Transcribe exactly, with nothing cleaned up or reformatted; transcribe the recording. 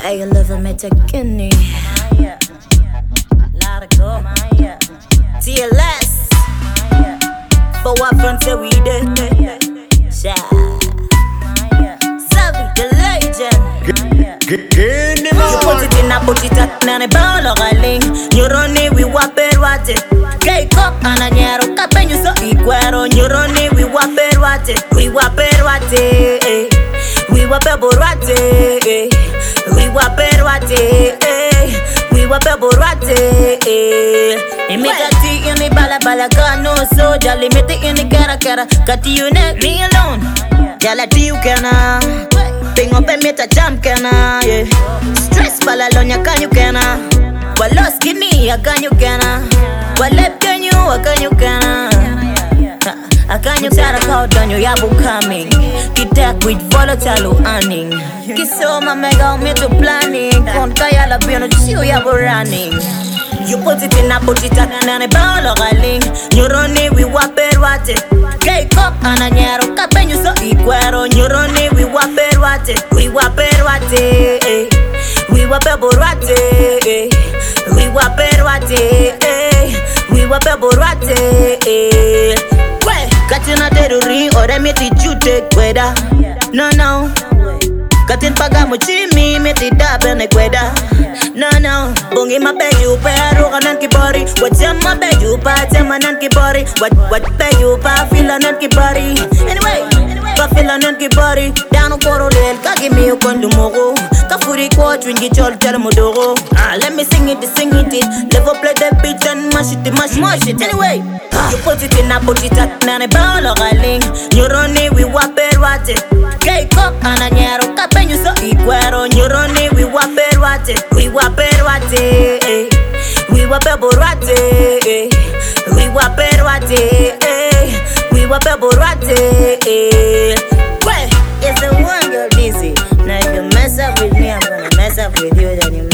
Hey, you live in me Kidney. Let it go. T L S. But what front say we did? Sha. Savi, the legend. You put it in a put it up, and a ball of a link. You run it, we wap it, what it. Cake up, and a narrow cap, and you so equal. You run it, we wap it, what it. We wap it, what it. We wap it, what it. We wap it, what it. We wap it, what it. Imikati in the bala bala no so jolly mete in the cara cara. Cut you neck, me alone. Jala to you cana. Ping up and meet a jump cana. Stress balalonia can you cana. Well lost give me a can you cana. Well left can you a can you cana. I can you tell a cow down your yabu coming. Kitak with volatile earning. Kiso my mega me to planning. Con kaya la piano chiu yabu running. You put it in a put it up and a ball of a link. You run it, we wap it, what it. Cake up and a narrow cap and you so equal. You run it, we wap it, what it. We wap it, what it. We wap it, what it. We wap it, what it. We wap it, what it. Katina teruri or me teach you take weather. No, no. Katin pagamo chimi me ti dabe ne kweda. No, no. Bungi ma pe you pero kanan ki body. What jam ma pe you pa jam nan ki body. What what pe you pa feel nan ki body. Anyway, pa feel nan ki body. Down on corolel ka give me kon lumogo. Ka furi ko twingi chol jar modogo. Ah, let me sing it, sing it. Level play the beat and mash it, mash mash it. Anyway, you put it in a put it up na ne ball of a link. You run it, we wap it, what it. Cake up and a narrow cap and you so equal. You run it, we wap it, what it. We wap it, what it. We wap it, what it. We wap it, what it. We wap it, what it. Well, it's the one girl dizzy. Now if you mess up with me, I'm gonna mess up with you. Then you